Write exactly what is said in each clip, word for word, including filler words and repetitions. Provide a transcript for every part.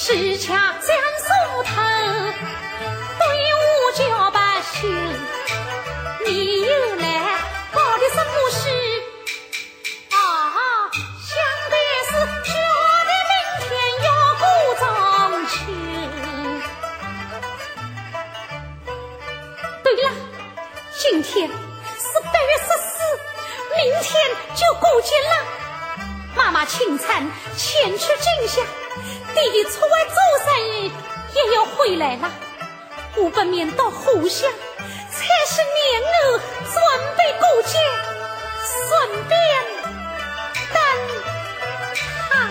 持枪将树头，对我叫把休。你又来搞的什么事？啊，想的是觉得明天要过中秋。对了，今天是八月十四，明天就过节了。妈妈清晨前去进香，弟弟出外做生意也要回来了。我不免到湖乡，才是年儿准备过节，顺便等他。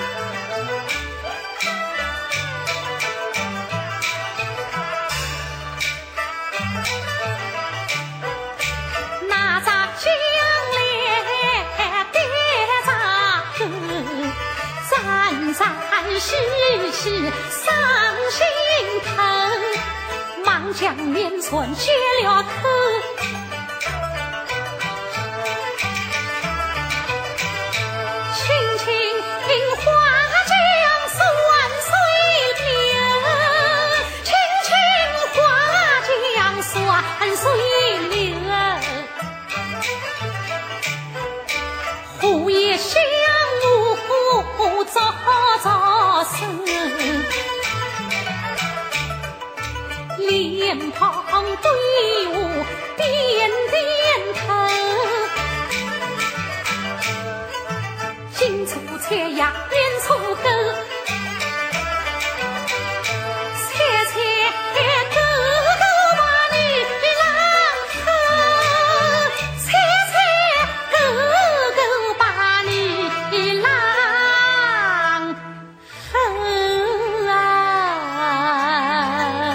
那扎江脸带扎根，沾沾湿湿伤心疼。忙将面唇解了口，轻轻樱花江是万岁流，轻轻花江是万岁流。虎爷相舞早早生，脸庞对我点点头，金烛菜呀远处沟，菜菜沟沟把你浪头，菜菜沟沟把你浪头啊。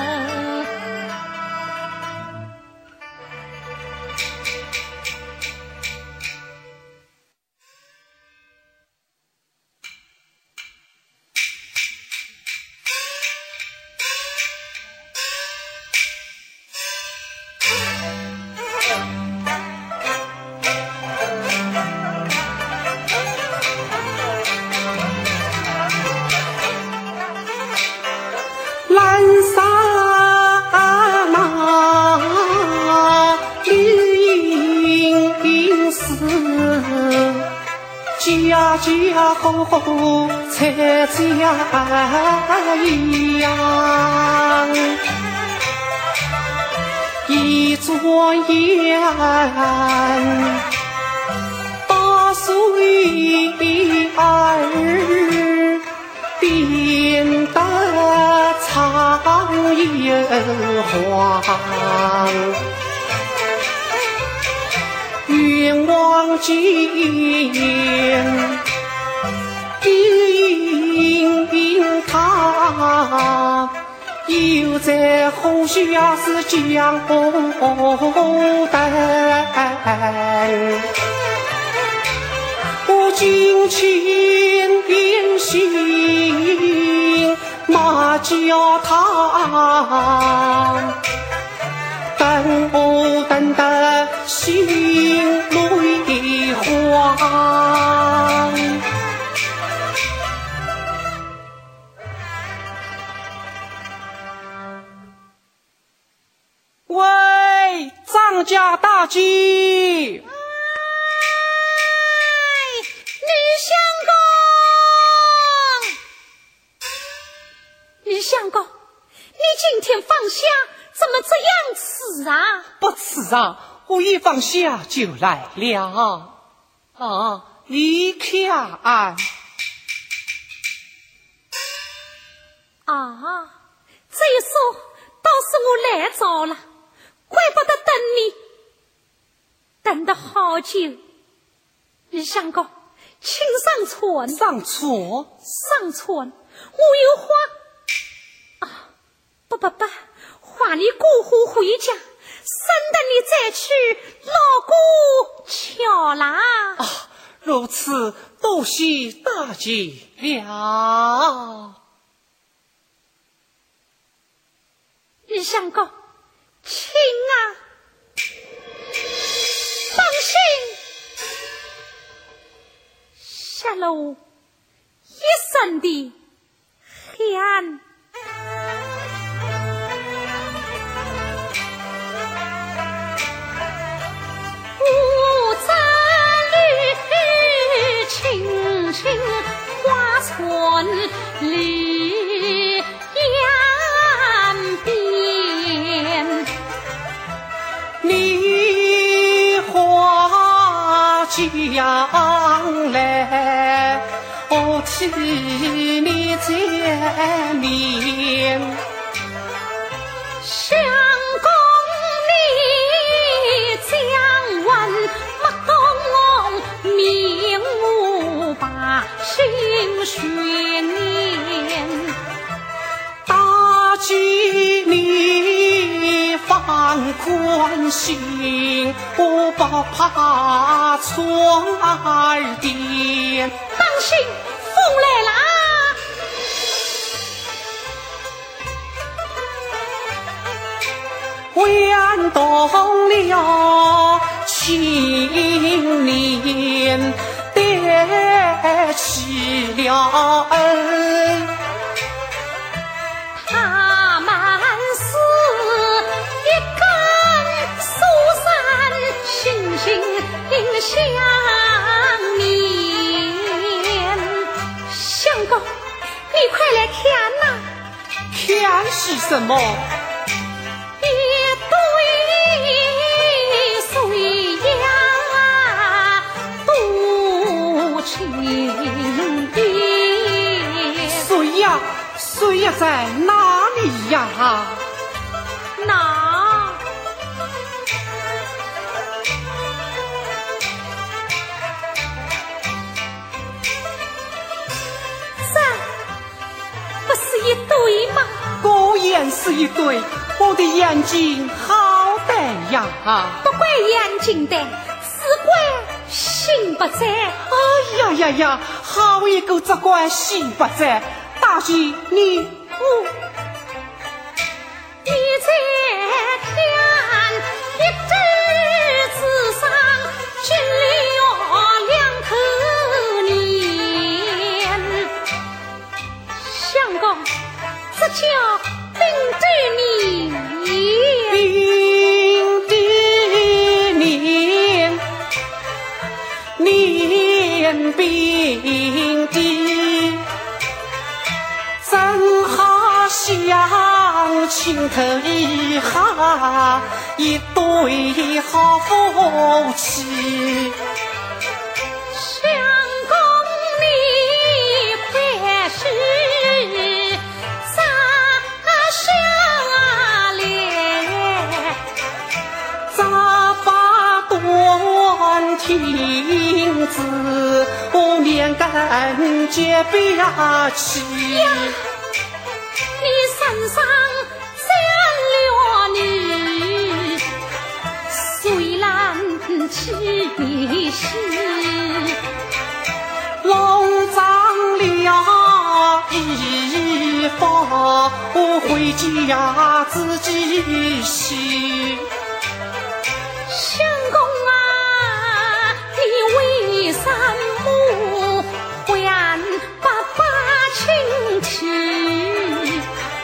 家家户户菜家一样，一桌宴八岁儿变得苍颜黄，愿望见应应他，又在湖下是江湖灯。我金钱变心马教堂，等我等得心泪慌。喂，张家大姐！ 李相公，你今天放下怎么这样迟啊？ 不迟啊，我一放下就来了。啊，你看啊， 这一说倒是我来早了，怪不得等你等得好久。李相公，请上船。 上船？ 上船，我有话。不不不，话你过户回家，省得你再去老姑瞧啦。 啊，如此多谢大姐了。 李相公，请啊，放心，下了我一身的汗离岸边， 梨花将来，我替你见面。 相公你将问莫动明无把心悬念， 大吉你放宽心，我不怕错儿点。 当心风来啦！ 愿动了青年，得起了恩。 他们是一根苏山，心心相连。相公，你快来看呐！ 看是什么？ 一对水呀渡情别。 谁呀？谁呀？在哪里呀？ 哪？这不是一对吗？ 果然是一对，我的眼睛好得呀！ 不怪眼睛的，只怪心不在。 哎呀呀呀，好一个只怪心不在！大姐，你我。 你再看一枝子上只有两颗莲，相公，这叫冰的年， 冰的年，年冰的，真好相亲头一下，一对好夫妻。 相公你快是撒下来， 咋把断亭子，我连根结表起。 你身上沾了泥，虽然其实弄脏了衣服，我回家自己洗。 相公啊，你为什么还不把情吃？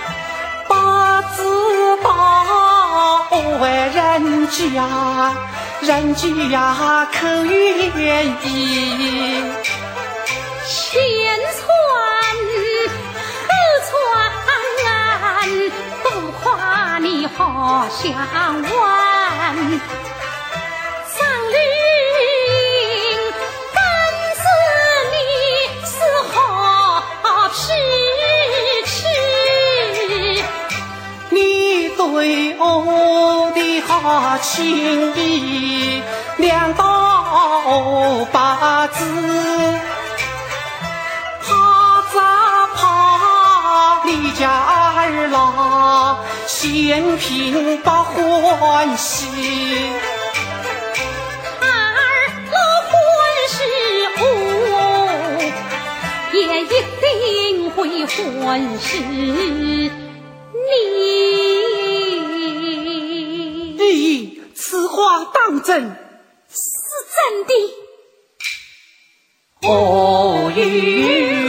不知道为人家，人家可愿意？ 前船后船，不夸你好像玩。张绿英，本是你是好痴痴， 你对我的好情意，两道八字。你家儿郎嫌贫不欢喜， 儿老欢喜我，也一定会欢喜你。 咦，此话当真？ 是真的。 哦咦。